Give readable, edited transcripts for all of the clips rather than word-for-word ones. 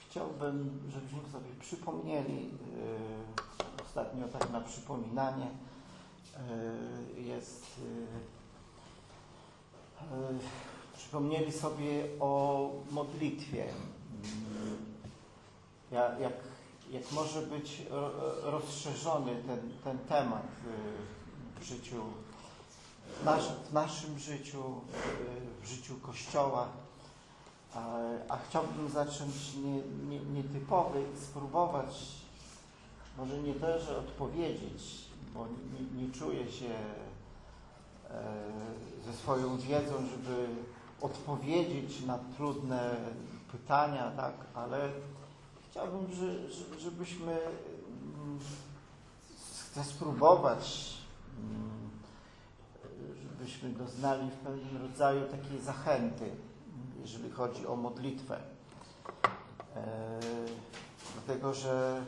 chciałbym, żebyśmy sobie przypomnieli, ostatnio tak na przypominanie jest, przypomnieli sobie o modlitwie. Jak może być rozszerzony ten temat w życiu, w naszym życiu, w życiu Kościoła. A chciałbym zacząć nietypowy i spróbować, może nie to, że odpowiedzieć, bo nie czuję się ze swoją wiedzą, żeby odpowiedzieć na trudne pytania, tak? Ale chciałbym, żebyśmy chcę spróbować, żebyśmy doznali w pewnym rodzaju takiej zachęty, jeżeli chodzi o modlitwę. Dlatego, że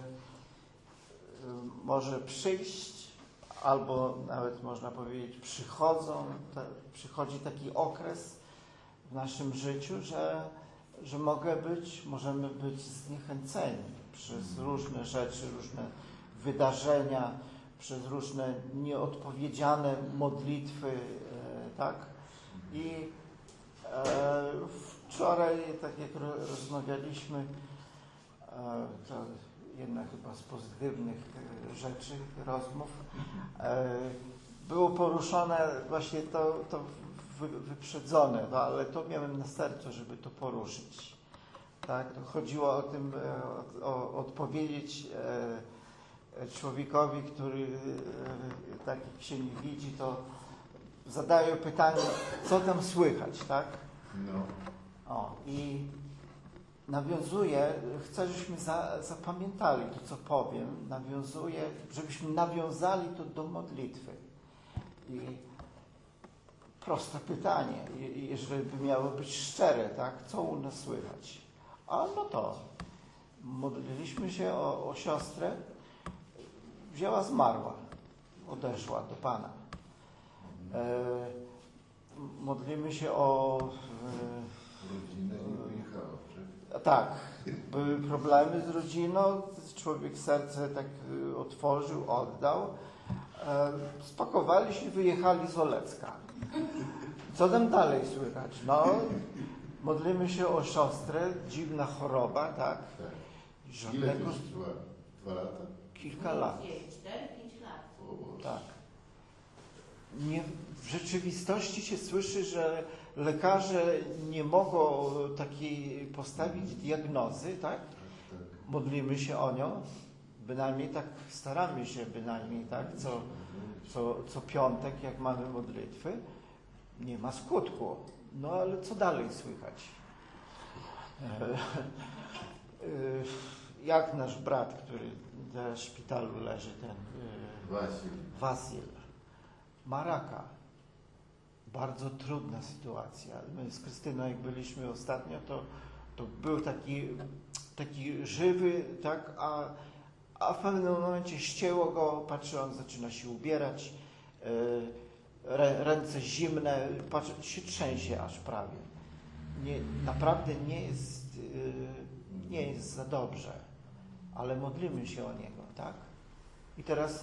może przyjść, albo nawet można powiedzieć przychodzi taki okres w naszym życiu, że możemy być zniechęceni przez różne rzeczy, różne wydarzenia, przez różne nieodpowiedziane modlitwy, tak? I wczoraj, tak jak rozmawialiśmy, to jedna chyba z pozytywnych rzeczy, rozmów, było poruszone właśnie to wyprzedzone, no, ale to miałem na sercu, żeby to poruszyć. Tak? To chodziło o tym, odpowiedzieć człowiekowi, który tak jak się nie widzi, to zadaje pytanie, co tam słychać, tak? No. I nawiązuję, chcę, żebyśmy zapamiętali to, co powiem, żebyśmy nawiązali to do modlitwy. I proste pytanie, jeżeli by miało być szczere, tak? Co u nas słychać? No to modliliśmy się o siostrę, zmarła, odeszła do Pana. Modlimy się o rodzinę, nie wyjechała. Tak, były problemy z rodziną, człowiek serce tak otworzył, oddał. Spakowali się, wyjechali z Olecka. Co tam dalej słychać? No, modlimy się o siostrę, dziwna choroba, tak? Ile to już 2 lata? Kilka lat. 4-5 lat. Tak. W rzeczywistości się słyszy, że lekarze nie mogą takiej postawić diagnozy, tak? Modlimy się o nią, bynajmniej tak staramy się, tak? Co piątek, jak mamy modlitwy, nie ma skutku. No ale co dalej słychać? Jak nasz brat, który w szpitalu leży, ten Wasil, ma raka. Bardzo trudna sytuacja. My z Krystyną, jak byliśmy ostatnio, to był taki żywy, tak, a w pewnym momencie ścięło go, patrzy, on zaczyna się ubierać, ręce zimne, patrzy, się trzęsie aż prawie. Naprawdę nie jest za dobrze, ale modlimy się o niego, tak? I teraz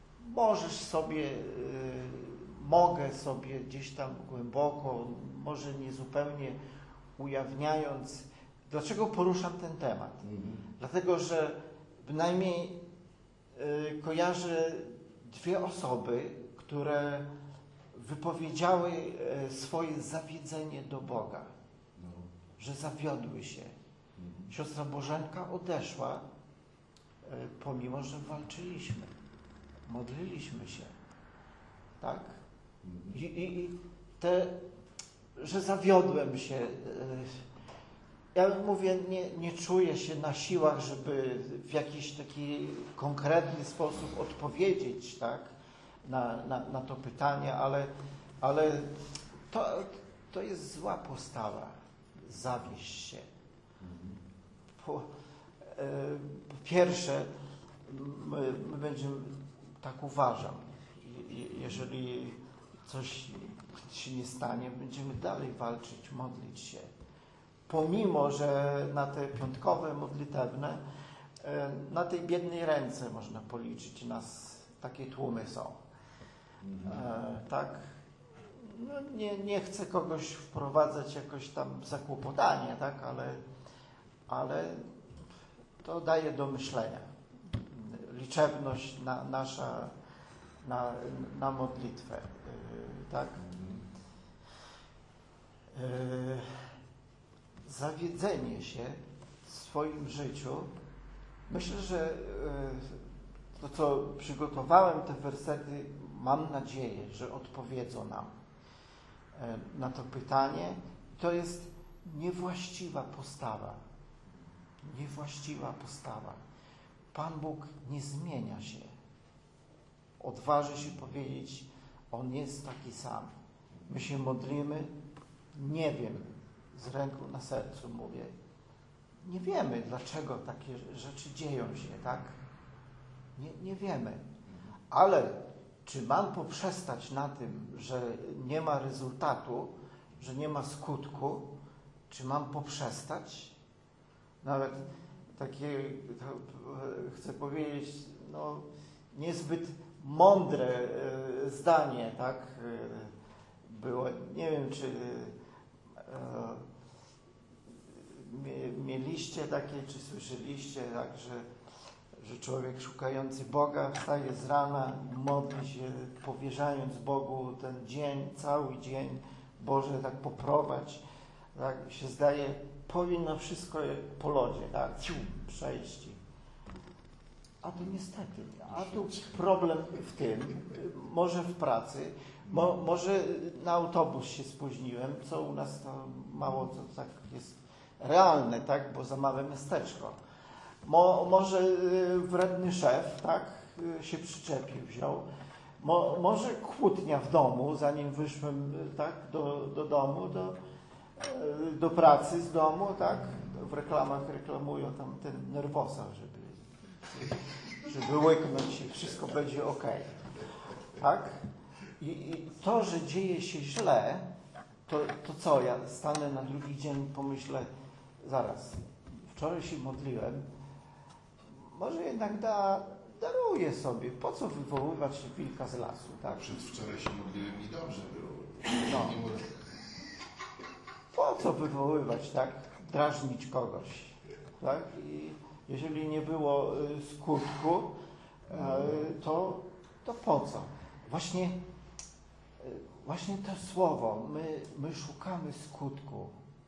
mogę sobie gdzieś tam głęboko, może nie zupełnie ujawniając, dlaczego poruszam ten temat. Dlatego, że bynajmniej kojarzę 2 osoby, które wypowiedziały swoje zawiedzenie do Boga, że zawiodły się. Siostra Bożenka odeszła, pomimo że walczyliśmy, modliliśmy się, tak? Że zawiodłem się. Ja mówię, nie czuję się na siłach, żeby w jakiś taki konkretny sposób odpowiedzieć, tak? Na to pytanie, ale to jest zła postawa, zawieść się. Po pierwsze, my będziemy, tak uważam, jeżeli coś się nie stanie, będziemy dalej walczyć, modlić się. pomimo, że na te piątkowe modlitewne, na tej biednej ręce można policzyć nas, takie tłumy są. Tak? No nie chcę kogoś wprowadzać jakoś tam w zakłopotanie, tak? Ale to daje do myślenia. Liczebność nasza na modlitwę. Tak? Zawiedzenie się w swoim życiu. Myślę, że to, co przygotowałem, te wersety, mam nadzieję, że odpowiedzą nam na to pytanie. To jest niewłaściwa postawa. Niewłaściwa postawa. Pan Bóg nie zmienia się. Odważy się powiedzieć, On jest taki sam. My się modlimy, nie wiem, z ręką na sercu mówię, nie wiemy, dlaczego takie rzeczy dzieją się, tak? Nie wiemy. Ale czy mam poprzestać na tym, że nie ma rezultatu, że nie ma skutku? Czy mam poprzestać? Nawet takie, chcę powiedzieć, no, niezbyt mądre zdanie, tak? Było, nie wiem, czy mieliście takie, czy słyszeliście, tak, że człowiek szukający Boga wstaje z rana, modli się, powierzając Bogu ten dzień, cały dzień, Boże, tak poprowadź, tak, się zdaje, powinno na wszystko po lodzie, tak, przejść. A tu niestety, a tu problem w tym, może w pracy, może na autobus się spóźniłem, co u nas to mało co tak jest realne, tak, bo za małe miasteczko. Może wredny szef, tak, się przyczepił, wziął. Może kłótnia w domu, zanim wyszłem, tak, do domu, do pracy z domu, tak. W reklamach reklamują tam ten nerwosa, żeby łyknąć i wszystko będzie ok. Tak? I to, że dzieje się źle, to co? Ja stanę na drugi dzień, pomyślę, zaraz, wczoraj się modliłem, może jednak daruję sobie, po co wywoływać wilka z lasu, tak? Przedwczoraj się modliłem i dobrze było. No. Po co wywoływać, tak? Drażnić kogoś, tak? I jeżeli nie było skutku, to po co? Właśnie to słowo, my szukamy skutku.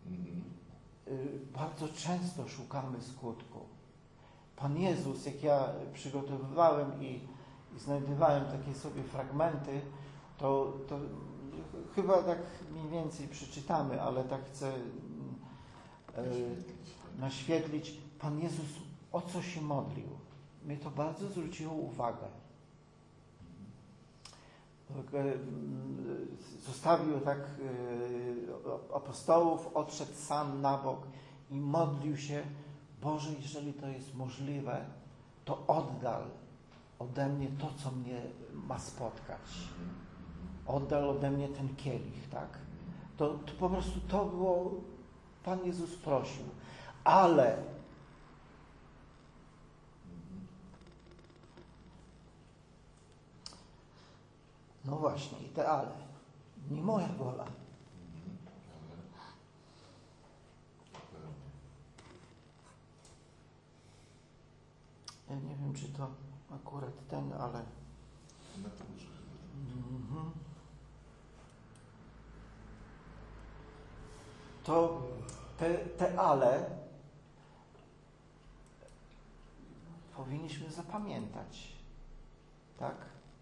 Bardzo często szukamy skutku. Pan Jezus, jak ja przygotowywałem i znajdowałem takie sobie fragmenty, to chyba tak mniej więcej przeczytamy, ale tak chcę naświetlić. Pan Jezus o co się modlił? Mnie to bardzo zwróciło uwagę. Zostawił tak apostołów, odszedł sam na bok i modlił się: Boże, jeżeli to jest możliwe, to oddal ode mnie to, co mnie ma spotkać. Oddal ode mnie ten kielich, tak? To po prostu to było, Pan Jezus prosił. Ale no właśnie, i te ale. Nie moja wola. Ja nie wiem, czy to akurat ten, ale... To te ale powinniśmy zapamiętać. Tak?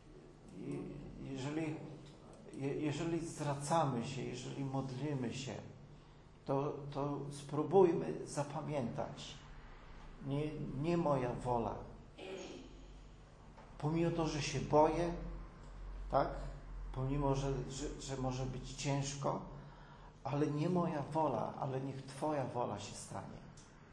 Jeżeli zwracamy się, jeżeli modlimy się, to spróbujmy zapamiętać. Nie moja wola. Pomimo to, że się boję, tak? Pomimo, że może być ciężko, ale nie moja wola, ale niech Twoja wola się stanie.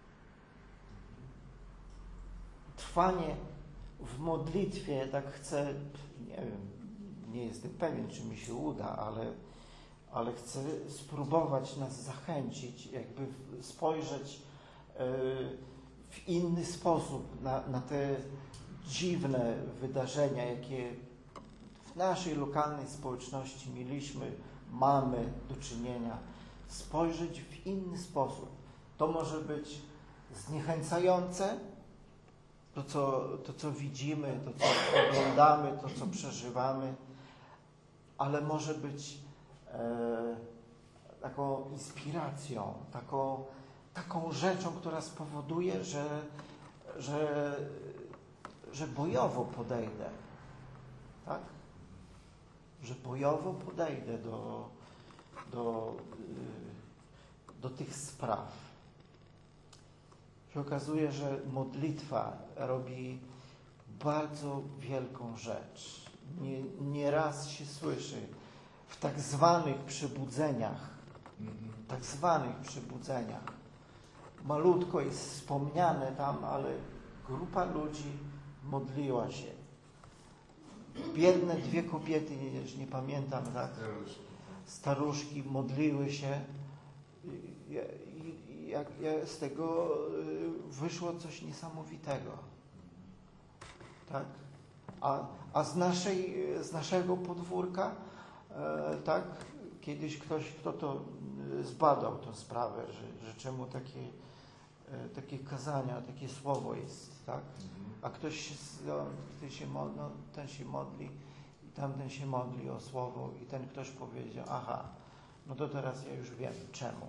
Trwanie w modlitwie, tak chcę, nie wiem, nie jestem pewien, czy mi się uda, ale chcę spróbować nas zachęcić, jakby spojrzeć w inny sposób na te dziwne wydarzenia, jakie w naszej lokalnej społeczności mamy do czynienia. Spojrzeć w inny sposób. To może być zniechęcające, to co widzimy, to co oglądamy, to co przeżywamy, ale może być taką inspiracją, taką rzeczą, która spowoduje, że bojowo podejdę, tak? Że bojowo podejdę do tych spraw. Się okazuje, że modlitwa robi bardzo wielką rzecz. Nieraz się słyszy w tak zwanych przebudzeniach. Malutko jest wspomniane tam, ale grupa ludzi modliła się. Biedne 2 kobiety, nie pamiętam, tak? Staruszki modliły się. Z tego wyszło coś niesamowitego. Tak? A z naszego podwórka, tak? Kiedyś kto to zbadał tę sprawę, że czemu takie kazania, takie słowo jest, tak? A ten się modli i tamten się modli o słowo i ten ktoś powiedział, aha, no to teraz ja już wiem czemu.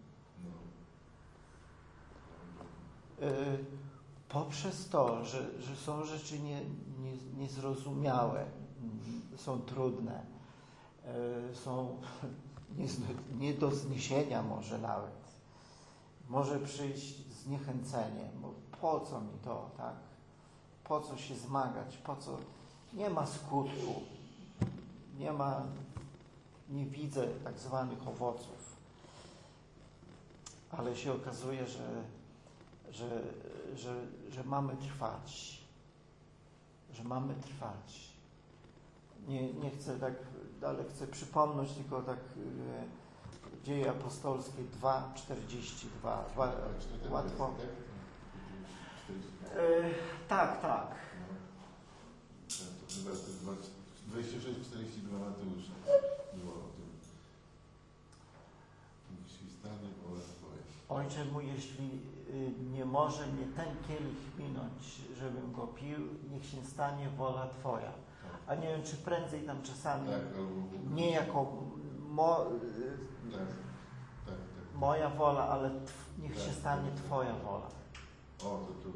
Poprzez to, że są rzeczy niezrozumiałe, są trudne, są nie do zniesienia może nawet. Może przyjść zniechęcenie, bo po co mi to, tak? Po co się zmagać, po co? Nie ma skutku, nie widzę tak zwanych owoców. Ale się okazuje, że mamy trwać. Że mamy trwać. Nie chcę tak dalej, chcę przypomnieć tylko tak Dzieje apostolskie 2:42. Łatwo. Tak. To chyba 26:42 Mateusza było o tym. Niech się stanie wola Twoja. Ojcze mój, jeśli nie może mnie ten kielich minąć, żebym go pił, niech się stanie wola Twoja. A nie wiem, czy prędzej tam czasami nie jako moja wola, ale niech się stanie Twoja wola. O, to tu.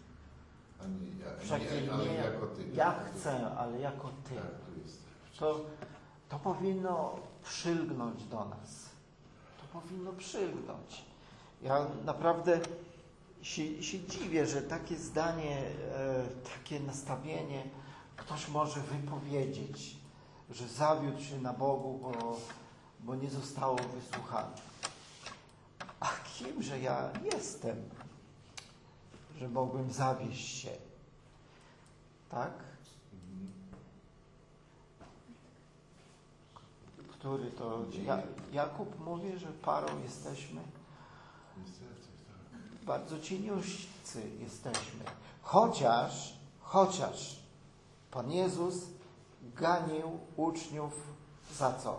Nie jako Ty. Ja chcę, ale jako Ty. Tak, tu jest. To powinno przylgnąć do nas. To powinno przylgnąć. Ja naprawdę się dziwię, że takie zdanie, takie nastawienie ktoś może wypowiedzieć, że zawiódł się na Bogu, bo nie zostało wysłuchane. A kimże ja jestem, że mogłem zawieść się? Tak? Który to... Jakub mówi, że parą jesteśmy. Bardzo cieniuscy jesteśmy. Chociaż Pan Jezus ganił uczniów za co?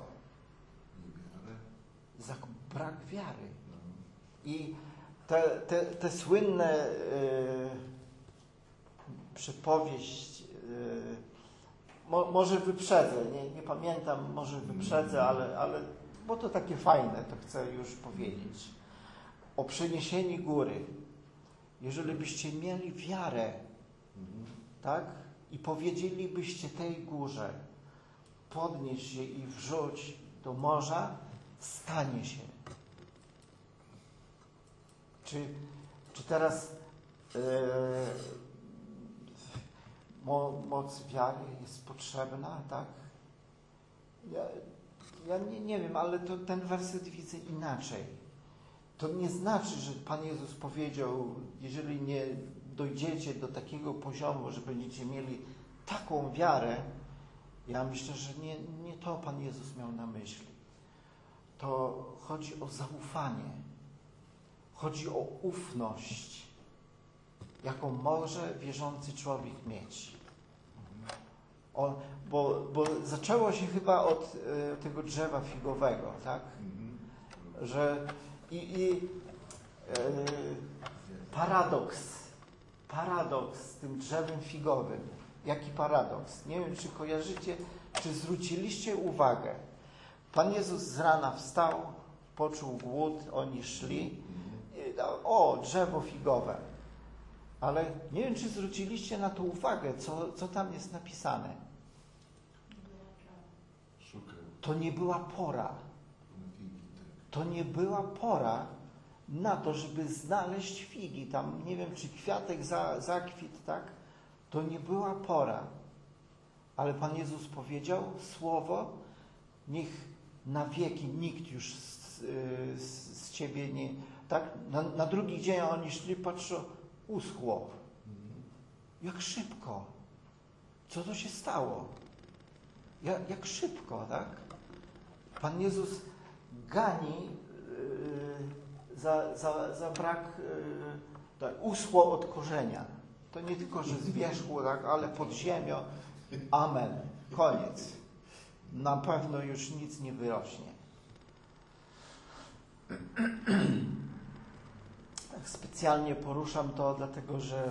Za brak wiary. I te słynne przypowieść, może wyprzedzę, nie pamiętam, może wyprzedzę, ale bo to takie fajne, to chcę już powiedzieć. O przeniesieniu góry. Jeżeli byście mieli wiarę, tak? I powiedzielibyście tej górze, podnieś się i wrzuć do morza, stanie się. Czy teraz moc wiary jest potrzebna, tak? Ja nie wiem, ale ten werset widzę inaczej. To nie znaczy, że Pan Jezus powiedział, jeżeli nie dojdziecie do takiego poziomu, że będziecie mieli taką wiarę, ja myślę, że nie to Pan Jezus miał na myśli. to chodzi o zaufanie. Chodzi o ufność, jaką może wierzący człowiek mieć. Bo zaczęło się chyba od tego drzewa figowego, tak? Że paradoks z tym drzewem figowym. Jaki paradoks? Nie wiem, czy kojarzycie, czy zwróciliście uwagę. Pan Jezus z rana wstał, poczuł głód, oni szli. O, drzewo figowe. Ale nie wiem, czy zwróciliście na to uwagę, co tam jest napisane. To nie była pora. To nie była pora na to, żeby znaleźć figi. Tam, nie wiem, czy kwiatek zakwitł, tak? To nie była pora. Ale Pan Jezus powiedział słowo, niech na wieki nikt już z Ciebie nie... Tak? Na drugi dzień oni szli, patrzą, uschło. Jak szybko. Co to się stało? Jak szybko, tak? Pan Jezus gani za brak, tak, uschło od korzenia. To nie tylko, że zwierzchło, tak, ale pod ziemią. Amen. Koniec. Na pewno już nic nie wyrośnie. Tak specjalnie poruszam to, dlatego że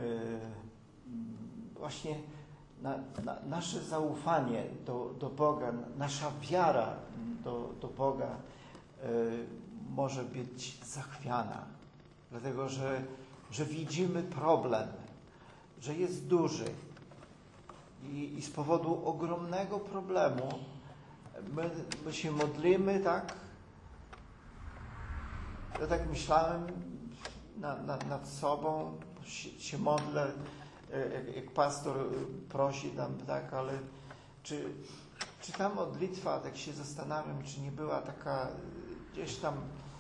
właśnie nasze zaufanie do Boga, nasza wiara do Boga może być zachwiana. Dlatego, że widzimy problem, że jest duży. I z powodu ogromnego problemu my się modlimy, tak? Ja tak myślałem nad sobą, się modlę, jak pastor prosi tam, tak, ale czy ta modlitwa, tak się zastanawiam, czy nie była taka gdzieś tam,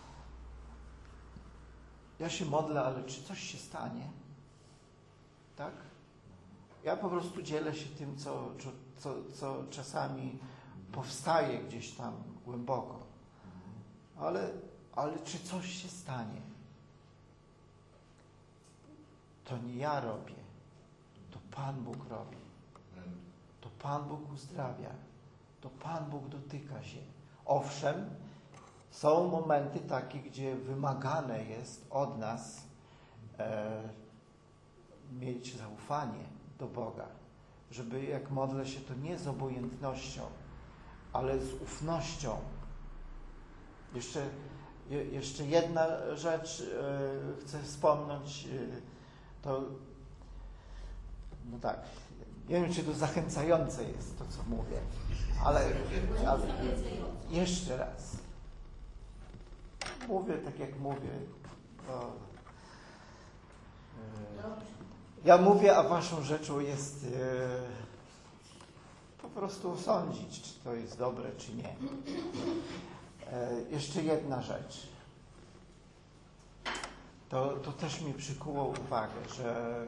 ja się modlę, ale czy coś się stanie? Tak? Ja po prostu dzielę się tym, co czasami powstaje gdzieś tam głęboko. Ale czy coś się stanie? To nie ja robię. To Pan Bóg robi. To Pan Bóg uzdrawia. To Pan Bóg dotyka się. Owszem, są momenty takie, gdzie wymagane jest od nas mieć zaufanie do Boga. Żeby jak modlę się, to nie z obojętnością, ale z ufnością. Jeszcze jedna rzecz chcę wspomnieć. To, no tak, nie wiem, czy to zachęcające jest to, co mówię, ale jeszcze raz. Mówię tak, jak mówię. Ja mówię, a waszą rzeczą jest po prostu osądzić, czy to jest dobre, czy nie. Jeszcze jedna rzecz. To też mi przykuło uwagę, że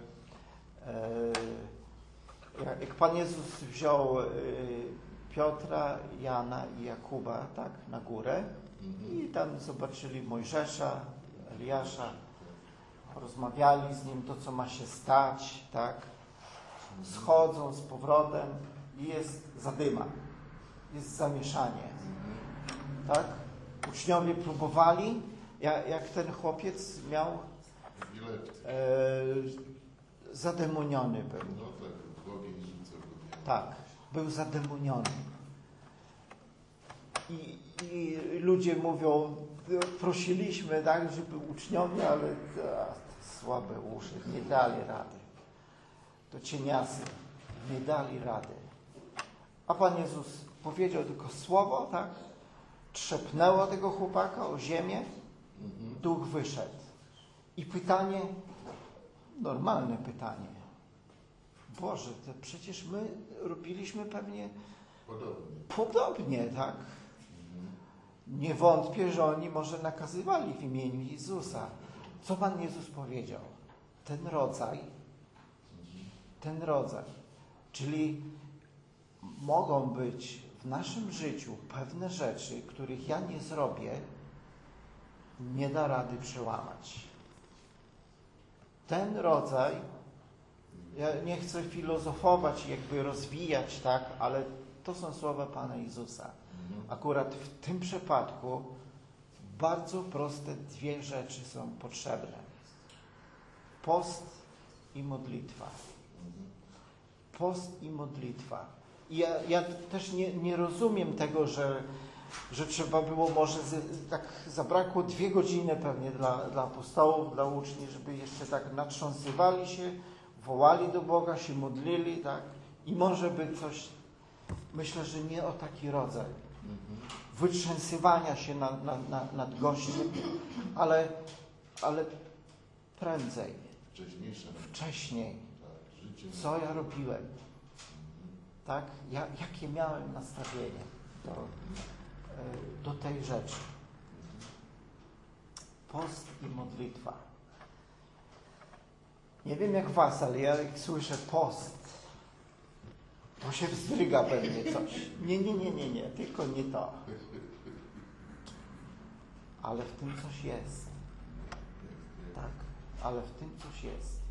jak Pan Jezus wziął Piotra, Jana i Jakuba, tak, na górę i tam zobaczyli Mojżesza, Eliasza, rozmawiali z nim, to co ma się stać, tak, schodzą z powrotem i jest zadyma, jest zamieszanie, tak. Uczniowie próbowali, jak ten chłopiec miał, zademoniony był. Tak, był zademoniony. I ludzie mówią, prosiliśmy, tak, żeby uczniowie, ale słabe uszy, nie dali rady. To cieniasy, nie dali rady. A Pan Jezus powiedział tylko słowo, tak, trzepnęło tego chłopaka o ziemię, duch wyszedł. I pytanie, normalne pytanie. Boże, to przecież my robiliśmy pewnie podobnie, tak? Nie wątpię, że oni może nakazywali w imieniu Jezusa. Co Pan Jezus powiedział? Ten rodzaj. Czyli mogą być w naszym życiu pewne rzeczy, których ja nie zrobię, nie da rady przełamać. Ten rodzaj, ja nie chcę filozofować, jakby rozwijać, tak, ale to są słowa Pana Jezusa. Akurat w tym przypadku bardzo proste dwie rzeczy są potrzebne. Post i modlitwa. Post i modlitwa. I ja też nie rozumiem tego, że trzeba było może tak zabrakło 2 godziny pewnie dla apostołów, dla uczniów, żeby jeszcze tak natrząsywali się, wołali do Boga, się modlili, tak? I może by coś, myślę, że nie o taki rodzaj wytrzęsywania się nad gościem, ale prędzej, wcześniej, co ja robiłem, tak? Jakie miałem nastawienie do tej rzeczy. Post i modlitwa. Nie wiem jak was, ale ja jak słyszę post, to się wzdryga we mnie coś. Nie, tylko nie to. Ale w tym coś jest. Tak, ale w tym coś jest.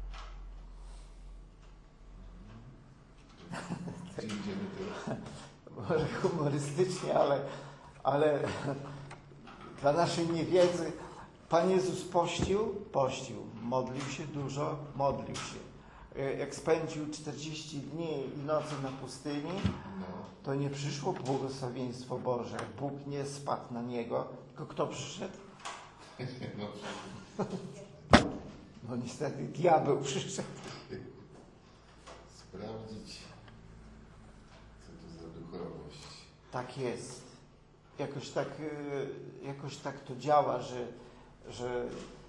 Może humorystycznie, ale dla naszej niewiedzy Pan Jezus pościł, modlił się dużo, modlił się. Jak spędził 40 dni i nocy na pustyni, to nie przyszło błogosławieństwo Boże. Bóg nie spadł na niego, tylko kto przyszedł? No niestety diabeł przyszedł. Sprawdzić, co to za duchowość. Tak jest. Jakoś tak to działa, że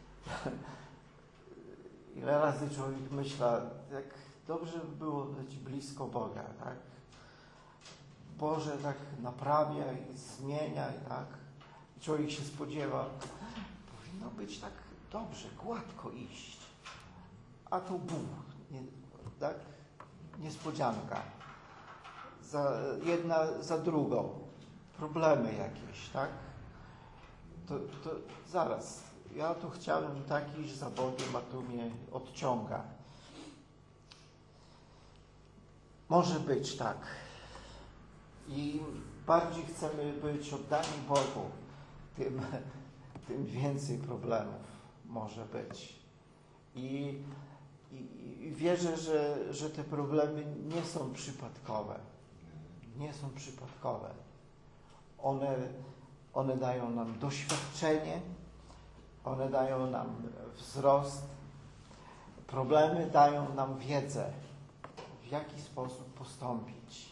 ile razy człowiek myśla, jak dobrze by było być blisko Boga, tak? Boże tak naprawia i zmienia, tak? I człowiek się spodziewa, powinno być tak dobrze, gładko iść. A tu tak? Niespodzianka. Jedna za drugą. Problemy jakieś, tak? To zaraz. Ja tu chciałem tak iść za Bogiem, a tu mnie odciąga. Może być tak. I bardziej chcemy być oddani Bogu, tym więcej problemów może być. I wierzę, że te problemy nie są przypadkowe. Nie są przypadkowe. One dają nam doświadczenie, one dają nam wzrost. Problemy dają nam wiedzę, w jaki sposób postąpić.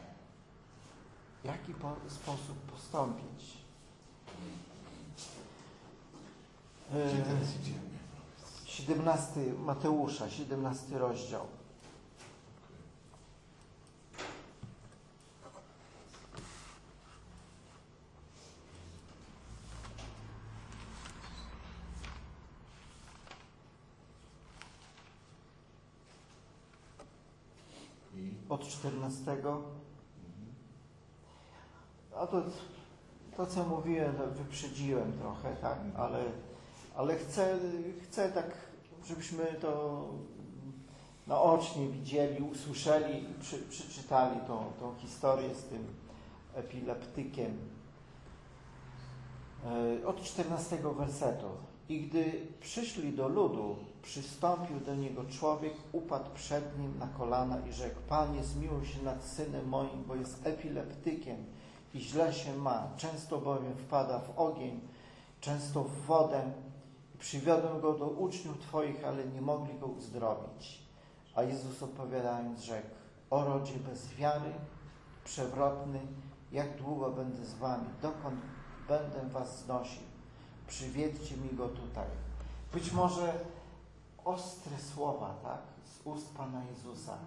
W jaki sposób postąpić. 17 Mateusza, 17 rozdział. Od 14. A to co mówiłem, wyprzedziłem trochę, tak? Ale chcę tak, żebyśmy to naocznie widzieli, usłyszeli i przeczytali tą historię z tym epileptykiem. Od 14 wersetu. I gdy przyszli do ludu, przystąpił do niego człowiek, upadł przed nim na kolana i rzekł: Panie, zmiłuj się nad synem moim, bo jest epileptykiem i źle się ma. Często bowiem wpada w ogień, często w wodę. Przywiodłem go do uczniów Twoich, ale nie mogli go uzdrowić. A Jezus odpowiadając rzekł: O rodzie bez wiary, przewrotny, jak długo będę z wami, dokąd będę was znosił? Przywiedźcie mi go tutaj. Być może ostre słowa, tak? Z ust Pana Jezusa.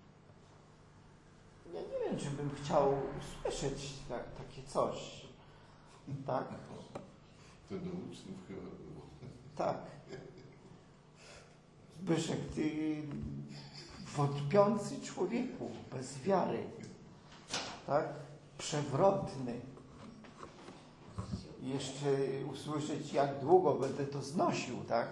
Ja nie wiem, czy bym chciał usłyszeć takie coś. Tak? To do uczniów chyba było. Tak. Zbyszek, ty wątpiący człowieku, bez wiary. Tak? przewrotny. Jeszcze usłyszeć, jak długo będę to znosił, tak?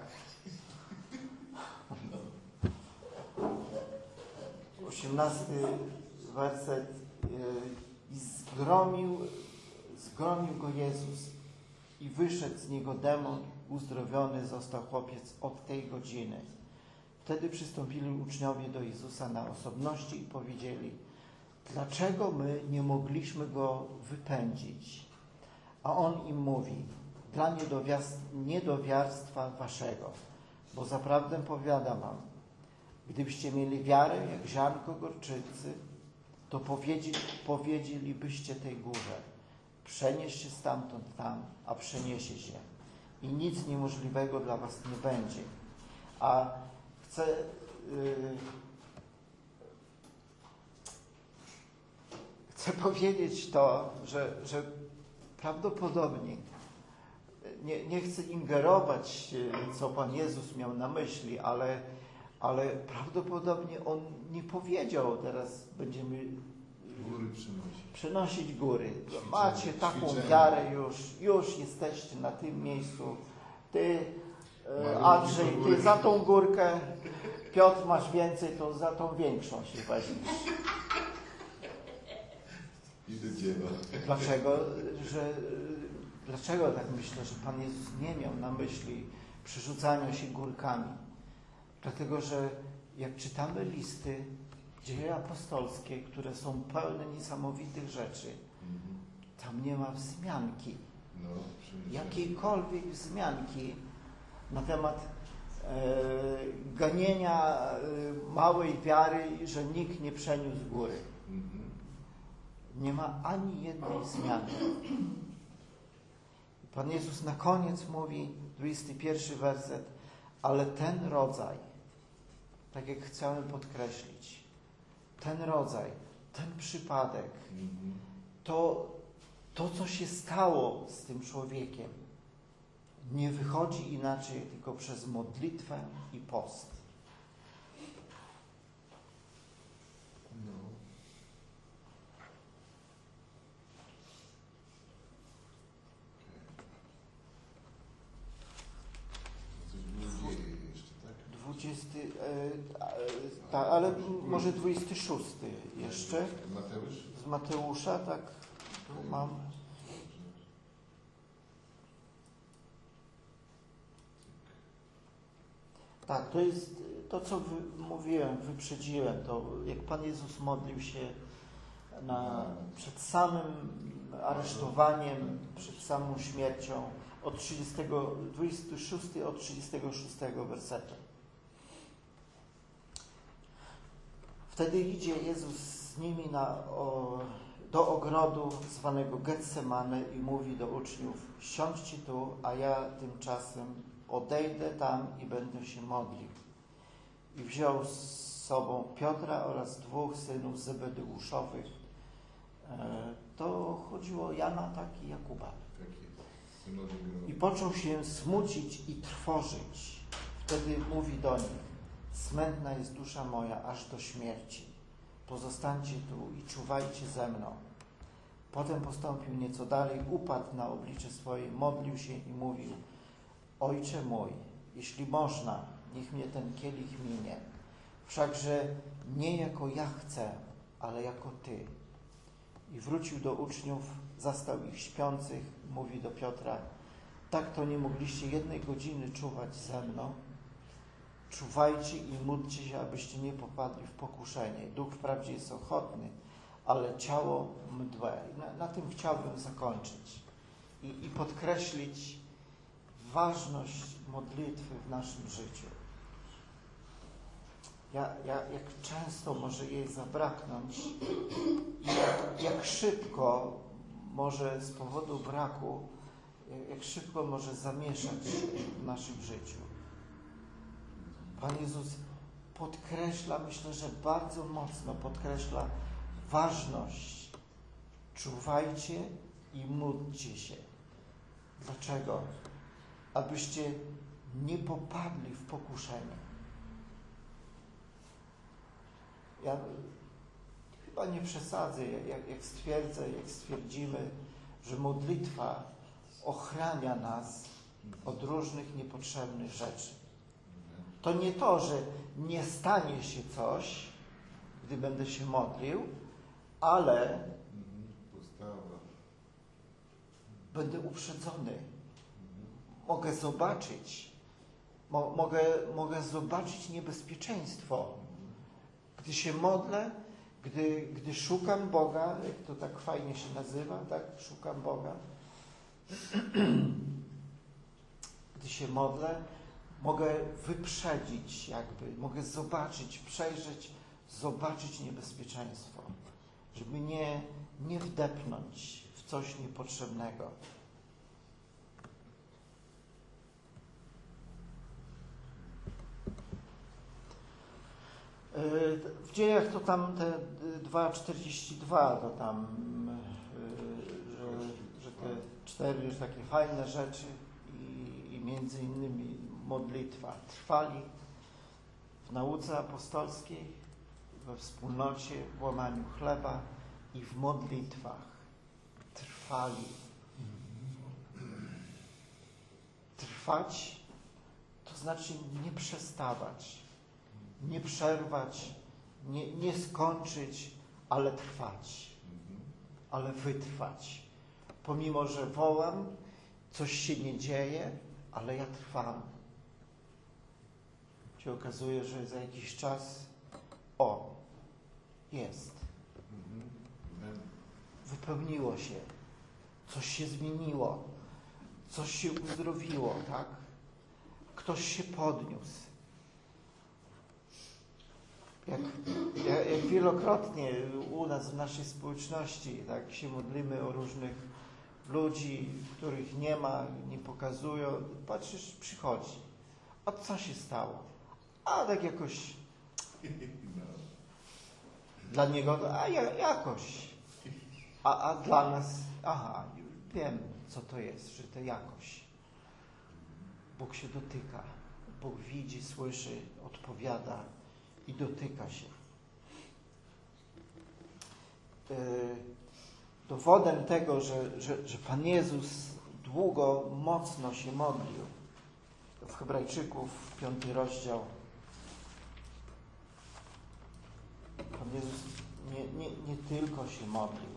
18 werset. I zgromił go Jezus i wyszedł z niego demon, uzdrowiony został chłopiec od tej godziny. Wtedy przystąpili uczniowie do Jezusa na osobności i powiedzieli: dlaczego my nie mogliśmy go wypędzić? A on im mówi: dla niedowiarstwa waszego, bo zaprawdę powiadam wam, gdybyście mieli wiarę jak ziarnko gorczycy, to powiedzielibyście tej górze: przenieś się stamtąd tam, a przeniesie się. I nic niemożliwego dla was nie będzie. A chcę powiedzieć to, że prawdopodobnie nie chcę ingerować, co Pan Jezus miał na myśli, ale prawdopodobnie On nie powiedział: teraz będziemy Góry przynosić góry. Macie taką wiarę już jesteście na tym miejscu. Ty, Andrzej, ty za tą górkę, Piotr, masz więcej, to za tą większą się weźmiesz. I do dzieła. Dlaczego tak myślę, że Pan Jezus nie miał na myśli przerzucania się górkami? Dlatego, że jak czytamy listy, dzieje apostolskie, które są pełne niesamowitych rzeczy, tam nie ma wzmianki, jakiejkolwiek wzmianki na temat ganienia małej wiary, że nikt nie przeniósł góry. Nie ma ani jednej wzmianki. Pan Jezus na koniec mówi, 21 werset: ale ten rodzaj, tak jak chciałem podkreślić, ten rodzaj, ten przypadek, to co się stało z tym człowiekiem, nie wychodzi inaczej tylko przez modlitwę i post. Ale może 26 jeszcze. Mateusz? Z Mateusza, tak, tu mam. Tak, to jest to, co mówiłem, wyprzedziłem. To jak Pan Jezus modlił się przed samym aresztowaniem, przed samą śmiercią, od 26 od 36 wersetu. Wtedy idzie Jezus z nimi do ogrodu zwanego Getsemane i mówi do uczniów: siądźcie tu, a ja tymczasem odejdę tam i będę się modlił. I wziął z sobą Piotra oraz 2 synów Zebedeuszowych. To chodziło o Jana, tak, i Jakuba. I począł się smucić i trwożyć. Wtedy mówi do nich: smętna jest dusza moja aż do śmierci. Pozostańcie tu i czuwajcie ze mną. Potem postąpił nieco dalej, upadł na oblicze swoje, modlił się i mówił: Ojcze mój, jeśli można, niech mnie ten kielich minie. Wszakże nie jako ja chcę, ale jako Ty. I wrócił do uczniów, zastał ich śpiących, mówi do Piotra: tak to nie mogliście 1 godziny czuwać ze mną? Czuwajcie i módlcie się, abyście nie popadli w pokuszenie. Duch wprawdzie jest ochotny, ale ciało mdłe. Na tym chciałbym zakończyć i podkreślić ważność modlitwy w naszym życiu. Jak często może jej zabraknąć i jak szybko może z powodu braku, jak szybko może zamieszać w naszym życiu. Pan Jezus podkreśla, myślę, że bardzo mocno podkreśla ważność. Czuwajcie i módlcie się. Dlaczego? Abyście nie popadli w pokuszenie. chyba nie przesadzę, jak stwierdzimy, że modlitwa ochrania nas od różnych niepotrzebnych rzeczy. To nie to, że nie stanie się coś, gdy będę się modlił, ale będę uprzedzony. Mogę zobaczyć, mogę zobaczyć niebezpieczeństwo. Gdy się modlę, gdy szukam Boga, jak to tak fajnie się nazywa, tak? Szukam Boga. Gdy się modlę, mogę wyprzedzić mogę zobaczyć, przejrzeć, zobaczyć niebezpieczeństwo, żeby nie wdepnąć w coś niepotrzebnego. W Dziejach to tam te 2:42, to tam, że te 4 takie fajne rzeczy i między innymi modlitwa. Trwali w nauce apostolskiej, we wspólnocie, w łamaniu chleba i w modlitwach. Trwali. Trwać to znaczy nie przestawać. Nie przerwać, nie skończyć, ale trwać, ale wytrwać. Pomimo, że wołam, coś się nie dzieje, ale ja trwam. Się okazuje, że za jakiś czas jest. Wypełniło się. Coś się zmieniło. Coś się uzdrowiło, tak? Ktoś się podniósł. Jak wielokrotnie u nas w naszej społeczności tak się modlimy o różnych ludzi, których nie ma, nie pokazują, patrzysz, przychodzi. A co się stało? A tak jakoś dla niego, jakoś. A dla nas, wiem, co to jest, że to jakoś. Bóg się dotyka. Bóg widzi, słyszy, odpowiada i dotyka się. Dowodem tego, że Pan Jezus długo, mocno się modlił, w Hebrajczyków 5 rozdział. Pan Jezus nie tylko się modlił.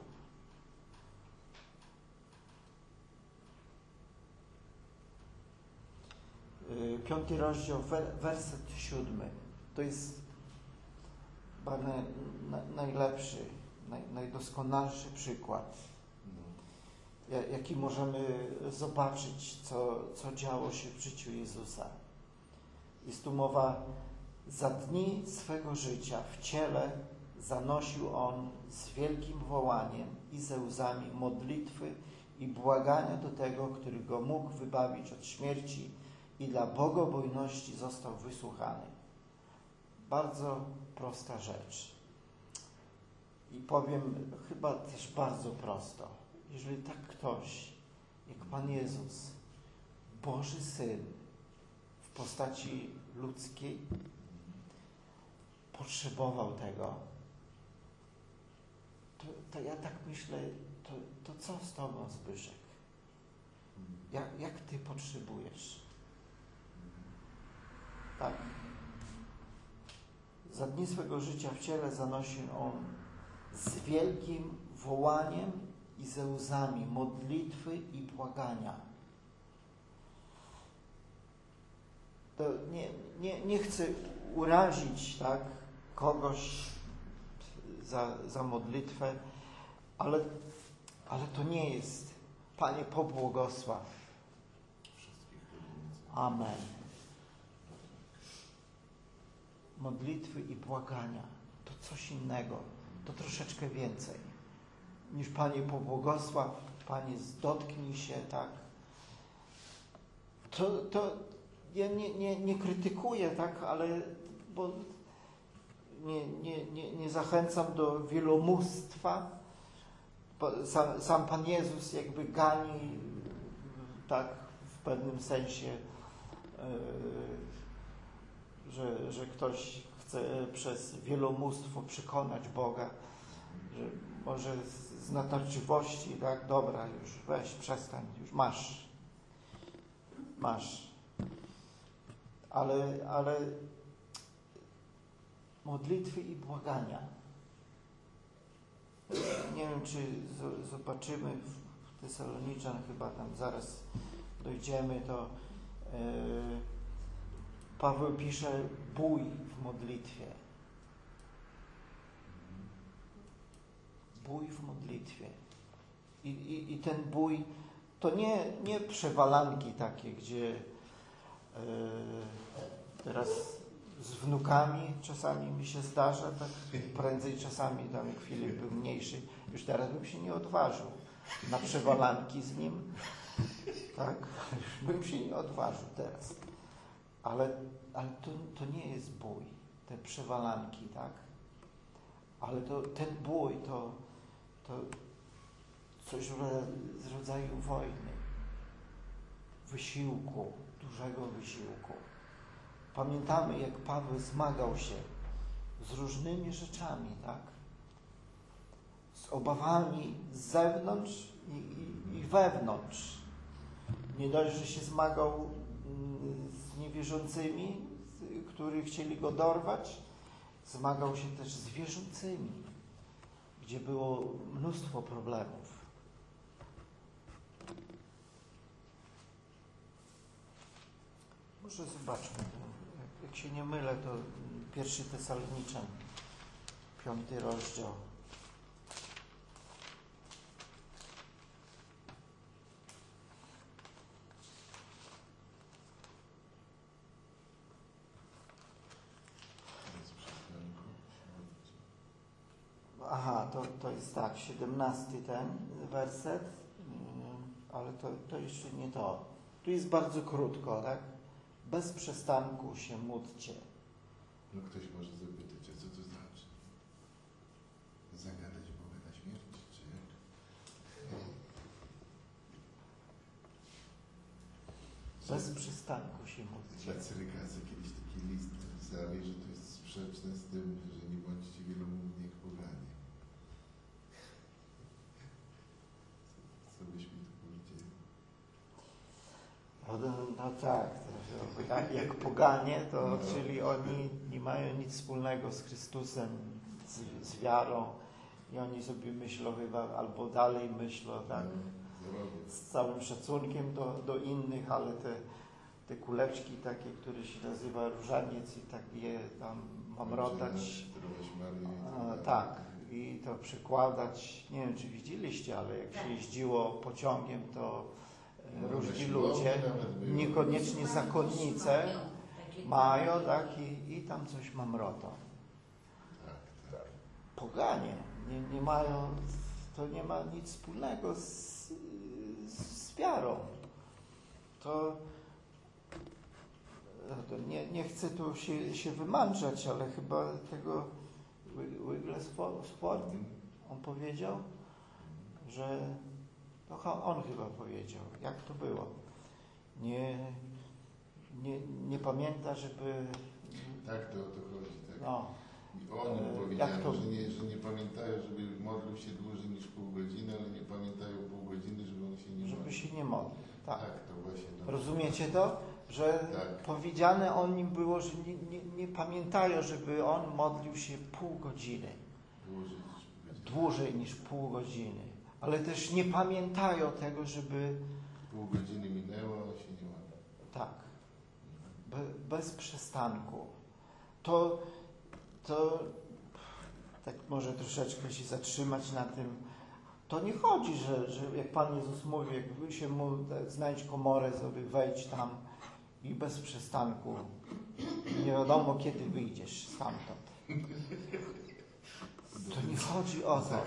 Piąty rozdział, werset 7. To jest chyba najlepszy, najdoskonalszy przykład, jaki możemy zobaczyć, co działo się w życiu Jezusa. Jest tu mowa: za dni swego życia w ciele zanosił On z wielkim wołaniem i ze łzami modlitwy i błagania do tego, który Go mógł wybawić od śmierci, i dla bogobojności został wysłuchany. Bardzo prosta rzecz. I powiem chyba też bardzo prosto. Jeżeli tak ktoś, jak Pan Jezus, Boży Syn w postaci ludzkiej, potrzebował tego, to ja tak myślę, to co z Tobą, Zbyszek? Jak Ty potrzebujesz? Tak. Za dni swego życia w ciele zanosił On z wielkim wołaniem i ze łzami modlitwy i błagania. To nie chcę urazić kogoś za modlitwę, ale to nie jest: Panie, pobłogosław. Amen. Modlitwy i błagania to coś innego, to troszeczkę więcej niż Panie, pobłogosław, Panie, dotknij się, tak? To ja nie krytykuję, tak, ale bo nie zachęcam do wielomóstwa. Sam Pan Jezus jakby gani, tak, w pewnym sensie, że ktoś chce przez wielomóstwo przekonać Boga, że może z natarczywości, tak, dobra, już weź, przestań, już masz. Ale modlitwy i błagania. Nie wiem, czy zobaczymy w Tesaloniczan, chyba tam zaraz dojdziemy, to Paweł pisze bój w modlitwie. Bój w modlitwie. I ten bój to nie przewalanki takie, gdzie teraz z wnukami czasami mi się zdarza, tak prędzej czasami, tam jak Filip był mniejszy, już teraz bym się nie odważył na przewalanki z nim, tak, już bym się nie odważył teraz. Ale to nie jest bój, te przewalanki, tak, ale ten bój to coś z rodzaju wojny, wysiłku, dużego wysiłku. Pamiętamy, jak Paweł zmagał się z różnymi rzeczami, tak? Z obawami z zewnątrz i wewnątrz. Nie dość, że się zmagał z niewierzącymi, którzy chcieli go dorwać, zmagał się też z wierzącymi, gdzie było mnóstwo problemów. Może zobaczmy, jak się nie mylę, to 1 Tesaloniczan, 5 rozdział. Aha, to jest tak, 17 ten werset, ale to jeszcze nie to. Tu jest bardzo krótko, tak? Bez przestanku się módlcie. No ktoś może zapytać, a co to znaczy? Zagadać Boga na śmierć, czy jak? Bez przystanku się módlcie. Dla Cyrykasa kiedyś taki list napisali, że to jest sprzeczne z tym, że nie bądźcie wielomówni jak poganie. Co byśmy tu powiedzieli? No tak, jak poganie, to czyli oni nie mają nic wspólnego z Chrystusem, z wiarą i oni sobie myślą chyba, albo dalej myślą, tak, z całym szacunkiem do innych, ale te kuleczki takie, które się nazywa różaniec i tak je tam mamrotać, tak, i to przekładać, nie wiem, czy widzieliście, ale jak się jeździło pociągiem, to różni ludzie, niekoniecznie zakonnice mają, tak, i tam coś mamrotą. Poganie nie mają, to nie ma nic wspólnego z wiarą. To nie chcę tu się wymądrzać, ale chyba tego Wigglesworth, on powiedział, że on chyba powiedział, jak to było. Nie pamięta, żeby... Tak, to o to chodzi. Tak. No. I oni powiedzieli, że nie pamiętają, żeby modlił się dłużej niż pół godziny, ale nie pamiętają pół godziny, żeby on się nie modlił. Żeby się nie modlił. Tak. To właśnie. Rozumiecie to? Że powiedziane o nim było, że nie pamiętają, żeby on modlił się pół godziny. Dłużej niż pół godziny. Ale też nie pamiętają tego, żeby... Pół godziny minęło, a się nie modlił. Tak. Bez przystanku. To tak może troszeczkę się zatrzymać na tym. To nie chodzi, że jak Pan Jezus mówi, jak się mu znajdź komorę, sobie wejdź tam i bez przystanku. Nie wiadomo, kiedy wyjdziesz stamtąd. To nie chodzi o to.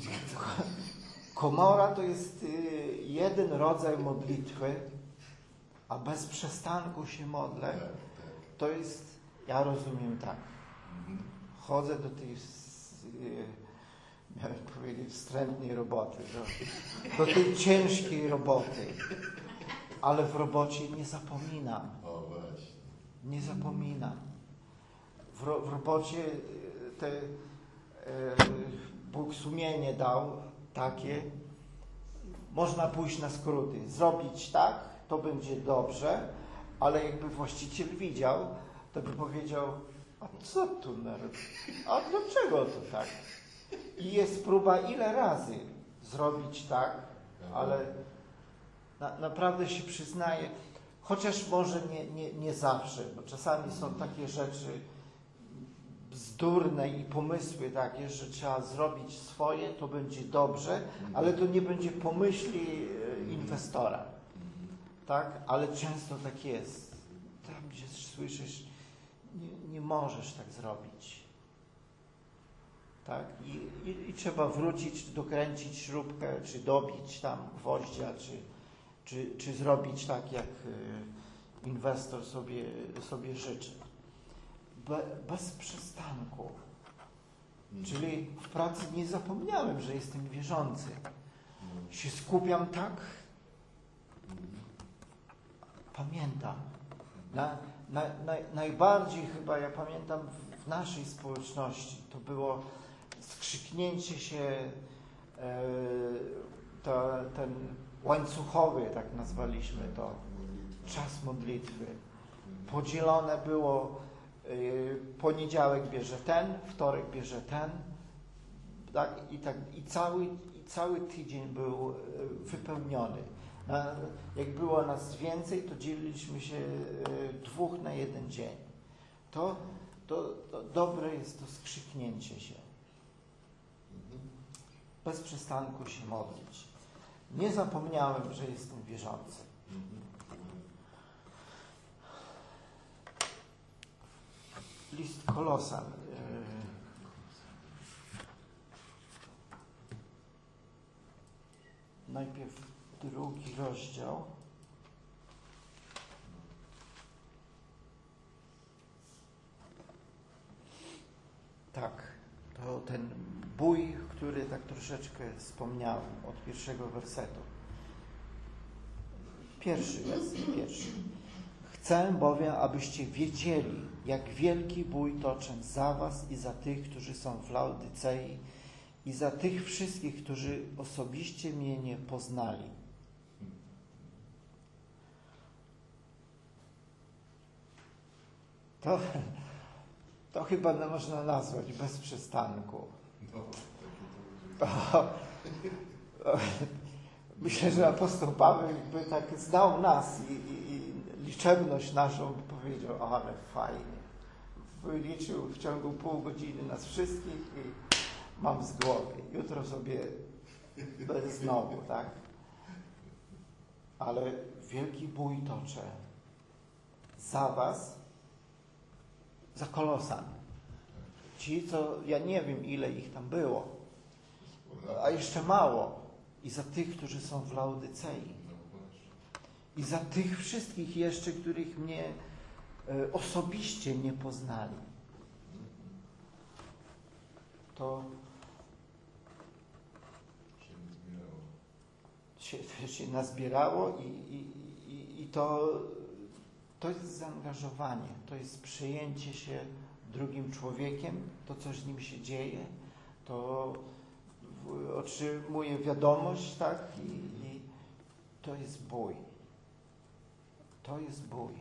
Komora to jest jeden rodzaj modlitwy, a bez przestanku się modlę. To jest, ja rozumiem tak. Chodzę do tej, miałem powiedzieć, wstrętnej roboty, do tej ciężkiej roboty, ale w robocie nie zapominam. O właśnie. Nie zapominam. W robocie Bóg sumienie dał takie, można pójść na skróty, zrobić tak, to będzie dobrze, ale jakby właściciel widział, to by powiedział, a co tu a dlaczego to tak? I jest próba ile razy zrobić tak, ale naprawdę się przyznaję, chociaż może nie zawsze, bo czasami są takie rzeczy bzdurne i pomysły takie, że trzeba zrobić swoje, to będzie dobrze, ale to nie będzie pomyśli inwestora. Tak? Ale często tak jest. Tam, gdzie słyszysz, nie możesz tak zrobić. Tak? I trzeba wrócić, dokręcić śrubkę, czy dobić tam gwoździa, czy zrobić tak, jak inwestor sobie życzy. Bez przystanku. Czyli w pracy nie zapomniałem, że jestem wierzący. Się skupiam tak, pamiętam. Najbardziej chyba, ja pamiętam w naszej społeczności, to było skrzyknięcie się, ten łańcuchowy, tak nazwaliśmy to, czas modlitwy. Podzielone było, poniedziałek bierze ten, wtorek bierze ten, tak, i cały tydzień był wypełniony. Jak było nas więcej, to dzieliliśmy się 2 na 1 dzień. To dobre jest to skrzyknięcie się. Bez przystanku się modlić. Nie zapomniałem, że jestem wierzący. List Kolosan. Najpierw 2 rozdział. Tak, to ten bój, który tak troszeczkę wspomniałem od 1 wersetu. Pierwszy. Chcę bowiem, abyście wiedzieli, jak wielki bój toczę za was i za tych, którzy są w Laodycei, i za tych wszystkich, którzy osobiście mnie nie poznali. To chyba można nazwać bez przystanku. Myślę, że apostoł Paweł by tak znał nas i liczebność naszą powiedział, ale fajnie. Wyliczył w ciągu pół godziny nas wszystkich i mam z głowy. Jutro sobie będę znowu, tak? Ale wielki bój toczę za was, za Kolosan. Ci, co, ja nie wiem, ile ich tam było, a jeszcze mało. I za tych, którzy są w Laodycei. I za tych wszystkich jeszcze, których mnie osobiście nie poznali. To się nazbierało i to jest zaangażowanie, to jest przejęcie się drugim człowiekiem, to co z nim się dzieje, to otrzymuje wiadomość, tak? I to jest bój. To jest bój.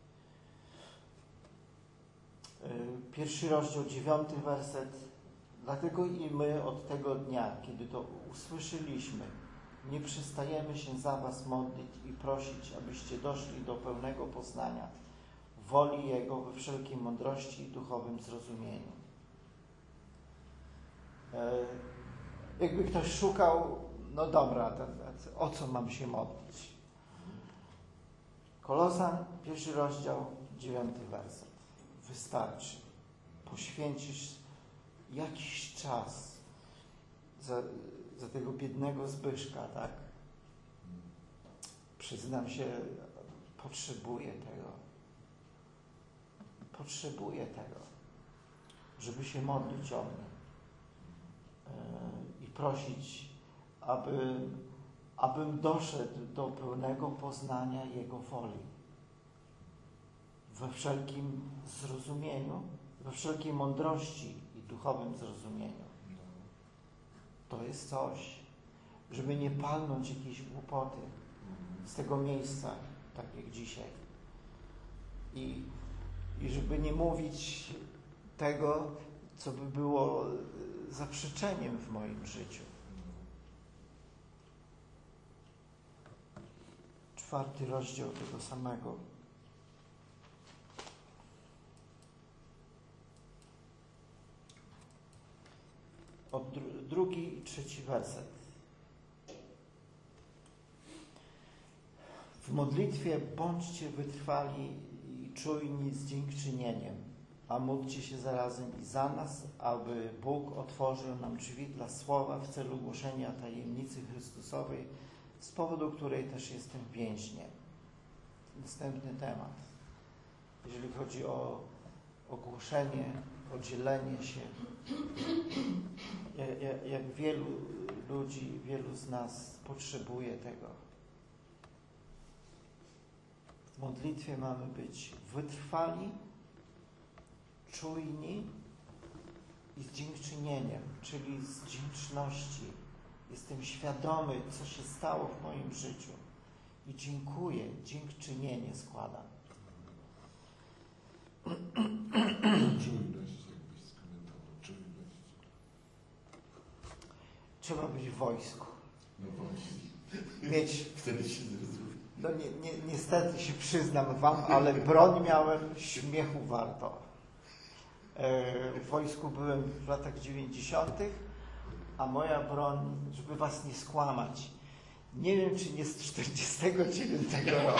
1 rozdział, 9 werset. Dlatego i my od tego dnia, kiedy to usłyszeliśmy, nie przestajemy się za was modlić i prosić, abyście doszli do pełnego poznania woli Jego we wszelkiej mądrości i duchowym zrozumieniu. Jakby ktoś szukał, no dobra, o co mam się modlić? Kolosan, 1 rozdział, 9 werset. Wystarczy. Poświęcisz jakiś czas za tego biednego Zbyszka, tak? Przyznam się, potrzebuję tego, żeby się modlić o mnie i prosić, abym doszedł do pełnego poznania Jego woli we wszelkim zrozumieniu, we wszelkiej mądrości i duchowym zrozumieniu. to jest coś, żeby nie palnąć jakiejś głupoty z tego miejsca, tak jak dzisiaj. I żeby nie mówić tego, co by było zaprzeczeniem w moim życiu. 4 rozdział tego samego. Od 2 i 3 werset. W modlitwie bądźcie wytrwali i czujni z dziękczynieniem, a módlcie się zarazem i za nas, aby Bóg otworzył nam drzwi dla słowa w celu głoszenia tajemnicy Chrystusowej, z powodu której też jestem więźniem. Następny temat. Jeżeli chodzi o głoszenie, o dzielenie się, jak wielu ludzi, wielu z nas potrzebuje tego. W modlitwie mamy być wytrwali, czujni i z dziękczynieniem, czyli z wdzięczności. Jestem świadomy, co się stało w moim życiu i dziękuję, dziękczynienie składam. Czujność, jakbyś skomentował, czujność. Trzeba być w wojsku. No właśnie. Mieć, Wtedy się zrozumie. no niestety się przyznam wam, ale broń miałem, śmiechu warto. W wojsku byłem w latach 90., a moja broń, żeby was nie skłamać, nie wiem, czy nie z 49 roku,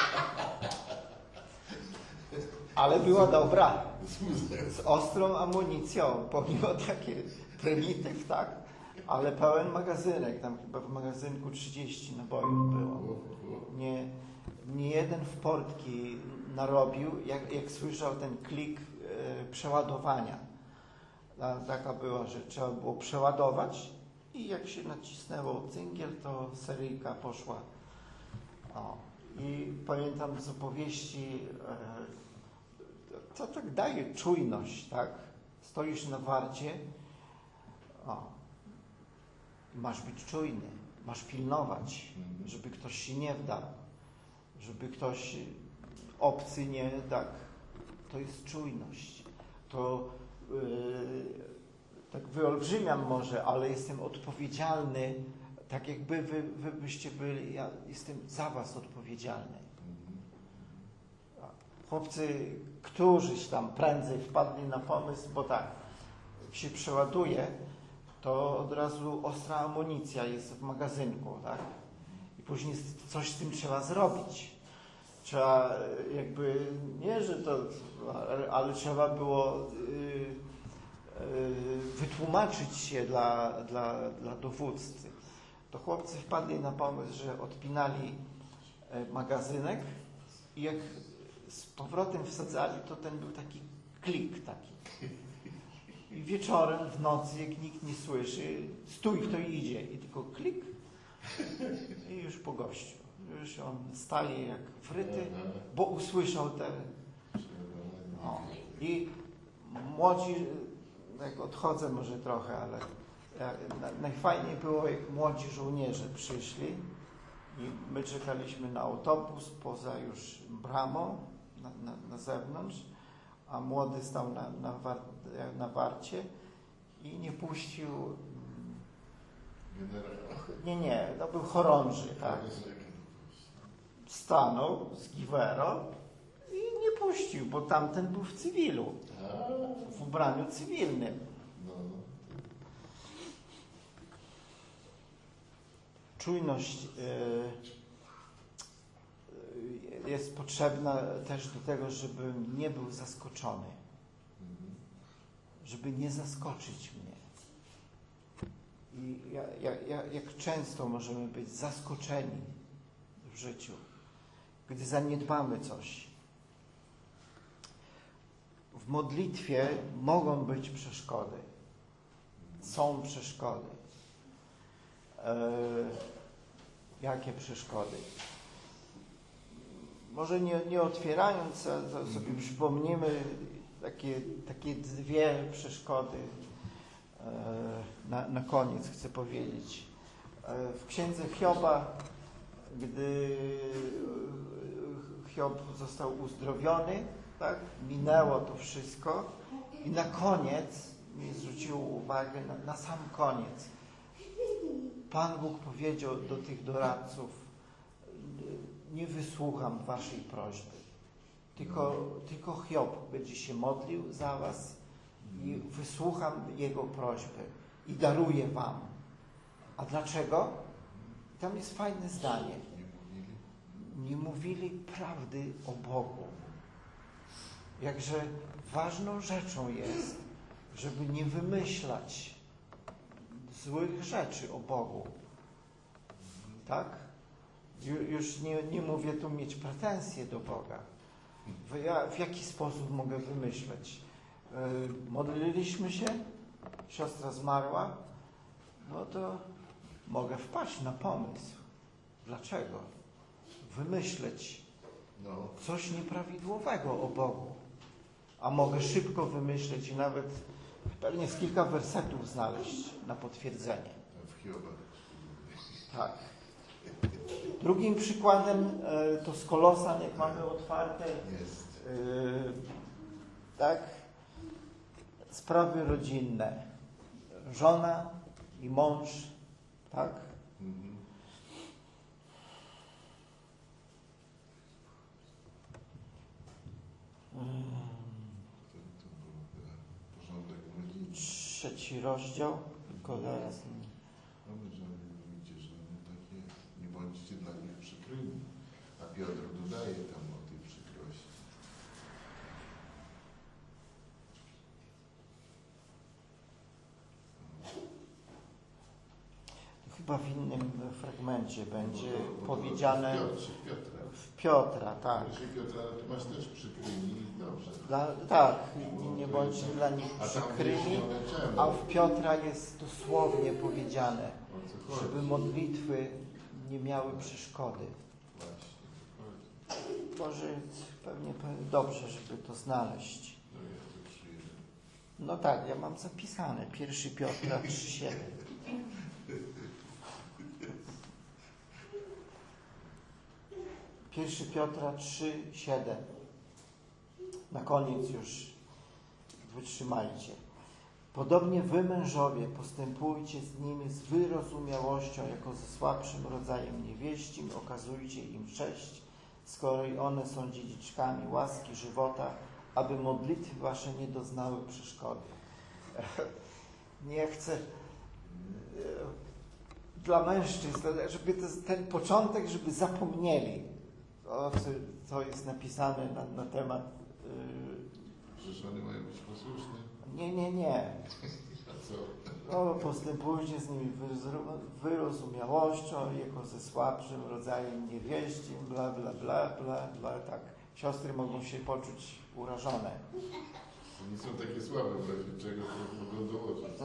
ale była dobra, z ostrą amunicją, pomimo takiej prymityw, tak, ale pełen magazynek, tam chyba w magazynku 30 nabojów było. Nie jeden w portki narobił, jak słyszał ten klik przeładowania. Taka była, że trzeba było przeładować i jak się nacisnęło cyngiel, to seryjka poszła. O. I pamiętam z opowieści, to tak daje czujność, tak? Stoisz na warcie, masz być czujny, masz pilnować, żeby ktoś się nie wdarł, żeby ktoś obcy nie, tak, to jest czujność. To tak wyolbrzymiam może, ale jestem odpowiedzialny, tak jakby wy byście byli, ja jestem za was odpowiedzialny. Chłopcy, którzyś tam prędzej wpadli na pomysł, bo tak, jak się przeładuje, to od razu ostra amunicja jest w magazynku, tak? I później coś z tym trzeba zrobić. Trzeba jakby, nie, że to, ale trzeba było wytłumaczyć się dla dowódcy. To chłopcy wpadli na pomysł, że odpinali magazynek i jak z powrotem wsadzali, to ten był taki klik taki. I wieczorem, w nocy, jak nikt nie słyszy, stój, kto idzie. I tylko klik i już po gościu. Już on staje jak wryty, bo usłyszał te... No. I młodzi, jak odchodzę może trochę, ale najfajniej było, jak młodzi żołnierze przyszli i my czekaliśmy na autobus poza już bramą, na zewnątrz, a młody stał na warcie i nie puścił... Nie, to był chorąży, tak? Stanął z giwero i nie puścił, bo tamten był w cywilu, w ubraniu cywilnym. Czujność jest potrzebna też do tego, żeby nie był zaskoczony, żeby nie zaskoczyć mnie. I jak często możemy być zaskoczeni w życiu, gdy zaniedbamy coś. W modlitwie mogą być przeszkody. Są przeszkody. Jakie przeszkody? Może nie otwierając, sobie przypomnimy takie dwie przeszkody. na koniec chcę powiedzieć. W księdze Hioba, gdy Hiob został uzdrowiony, tak, minęło to wszystko i na koniec mi zwróciło uwagę, na sam koniec Pan Bóg powiedział do tych doradców: nie wysłucham waszej prośby, tylko Hiob będzie się modlił za was i wysłucham jego prośby i daruję wam. A dlaczego? Tam jest fajne zdanie. Nie mówili prawdy o Bogu. Jakże ważną rzeczą jest, żeby nie wymyślać złych rzeczy o Bogu. Tak? Już nie mówię tu mieć pretensje do Boga. W jaki sposób mogę wymyśleć? Modliliśmy się, siostra zmarła, no to mogę wpaść na pomysł. Dlaczego? Wymyśleć coś nieprawidłowego o Bogu. A mogę szybko wymyśleć i nawet pewnie z kilka wersetów znaleźć na potwierdzenie. Tak. Drugim przykładem to z Kolosan, jak mamy otwarte, tak, sprawy rodzinne. Żona i mąż, tak? Trzeci rozdział, tylko zaraz. Nie bądźcie dla nich przykrymi. A Piotr dodaje tam o tej przykrości. Chyba w innym fragmencie będzie powiedziane w Piotra, tak. Piotra, ty masz też przykrymi i dobrze. Tak, nie bądźcie dla nich przykrymi, a w Piotra jest dosłownie powiedziane, żeby modlitwy nie miały przeszkody. Może pewnie dobrze, żeby to znaleźć. No tak, ja mam zapisane. 1 Piotra 3,7. Pierwszy Piotra 3,7. Na koniec już wytrzymajcie. Podobnie wy, mężowie, postępujcie z nimi z wyrozumiałością, jako ze słabszym rodzajem niewieścim, okazujcie im cześć, skoro i one są dziedziczkami łaski żywota, aby modlitwy wasze nie doznały przeszkody. Nie chcę dla mężczyzn, żeby ten początek, żeby zapomnieli, co jest napisane na temat. Że żony mają być posłuszne? Nie. Postępujcie z nimi wyrozumiałością, jako ze słabszym rodzajem niewieścim, bla, bla, bla, bla, bla, tak. Siostry mogą się poczuć urażone. To nie są takie słabe, w razie czego to mogą dołożyć.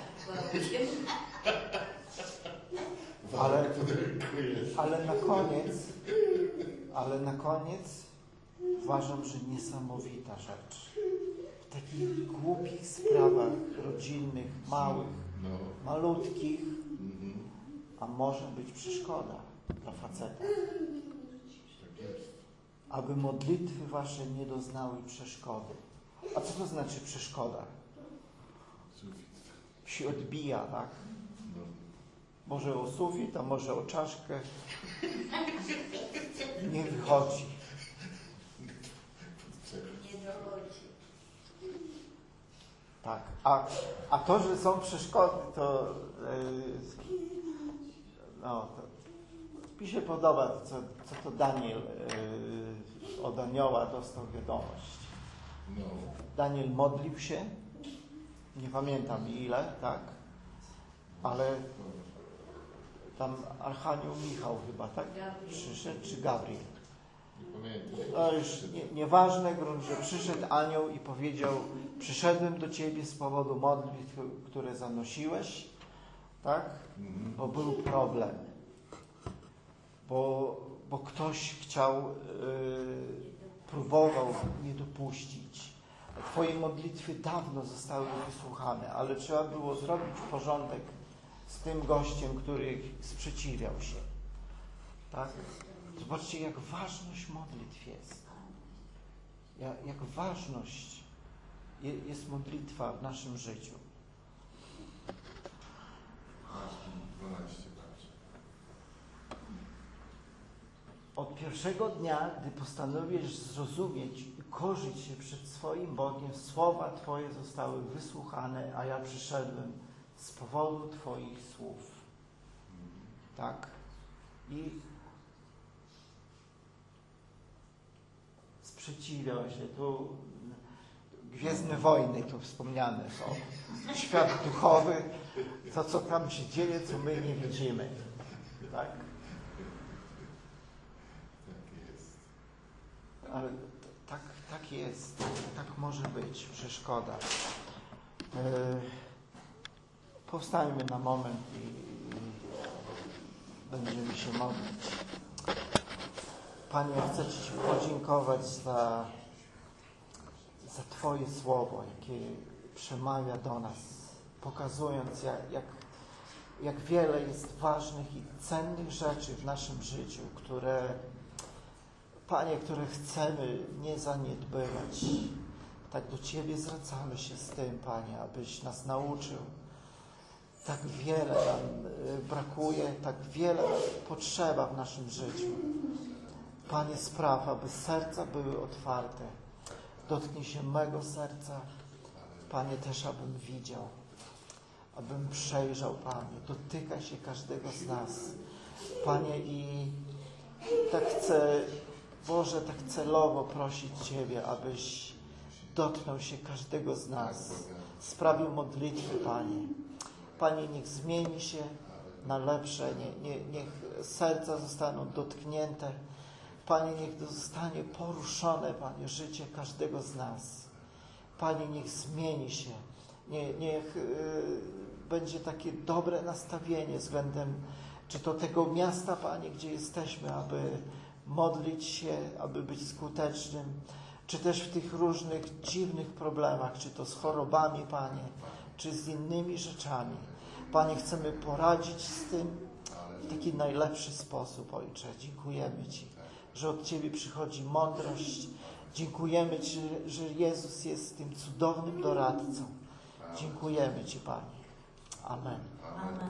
Ale na koniec uważam, że niesamowita rzecz. W takich głupich sprawach rodzinnych, małych, malutkich, a może być przeszkoda dla faceta. Aby modlitwy wasze nie doznały przeszkody. A co to znaczy przeszkoda? Się odbija, tak? Może o sufit, a może o czaszkę. Nie wychodzi. Nie dochodzi. Tak. A to, że są przeszkody, to mi się podoba, co to Daniel od anioła dostał wiadomość. Daniel modlił się, nie pamiętam ile, tak? Ale tam Archanioł Michał chyba, tak? Przyszedł, czy Gabriel? No już nieważne, że przyszedł anioł i powiedział: przyszedłem do ciebie z powodu modlitw, które zanosiłeś, tak? Bo był problem. Bo ktoś chciał, próbował nie dopuścić. Twoje modlitwy dawno zostały wysłuchane, ale trzeba było zrobić porządek z tym gościem, który sprzeciwiał się. Tak? Zobaczcie, jak ważność modlitw jest. Jak ważność jest modlitwa w naszym życiu. 12. Od pierwszego dnia, gdy postanowisz zrozumieć i korzyć się przed swoim Bogiem, słowa Twoje zostały wysłuchane, a ja przyszedłem z powodu Twoich słów. Tak? I sprzeciwiał się. Tu Gwiezdne Wojny tu wspomniane są. Świat duchowy, to co tam się dzieje, co my nie widzimy. Tak? Ale tak jest, tak może być, przeszkoda. Powstańmy na moment i będziemy się modlić. Panie, chcę Ci podziękować za Twoje słowo, jakie przemawia do nas, pokazując, jak wiele jest ważnych i cennych rzeczy w naszym życiu, Panie, które chcemy nie zaniedbywać. Tak do Ciebie zwracamy się z tym, Panie, abyś nas nauczył. Tak wiele nam brakuje, tak wiele potrzeba w naszym życiu. Panie, spraw, aby serca były otwarte. Dotknij się mego serca. Panie, też abym widział, abym przejrzał, Panie. Dotykaj się każdego z nas. Panie, i tak chcę, Boże, tak celowo prosić Ciebie, abyś dotknął się każdego z nas. Sprawił modlitwy, Panie. Panie, niech zmieni się na lepsze, niech serca zostaną dotknięte. Panie, niech zostanie poruszone, Panie, życie każdego z nas. Panie, niech zmieni się. Niech będzie takie dobre nastawienie względem czy to tego miasta, Panie, gdzie jesteśmy, aby modlić się, aby być skutecznym, czy też w tych różnych dziwnych problemach, czy to z chorobami, Panie, czy z innymi rzeczami. Panie, chcemy poradzić z tym w taki najlepszy sposób, Ojcze. Dziękujemy Ci, że od Ciebie przychodzi mądrość. Dziękujemy Ci, że Jezus jest tym cudownym doradcą. Dziękujemy Ci, Panie. Amen.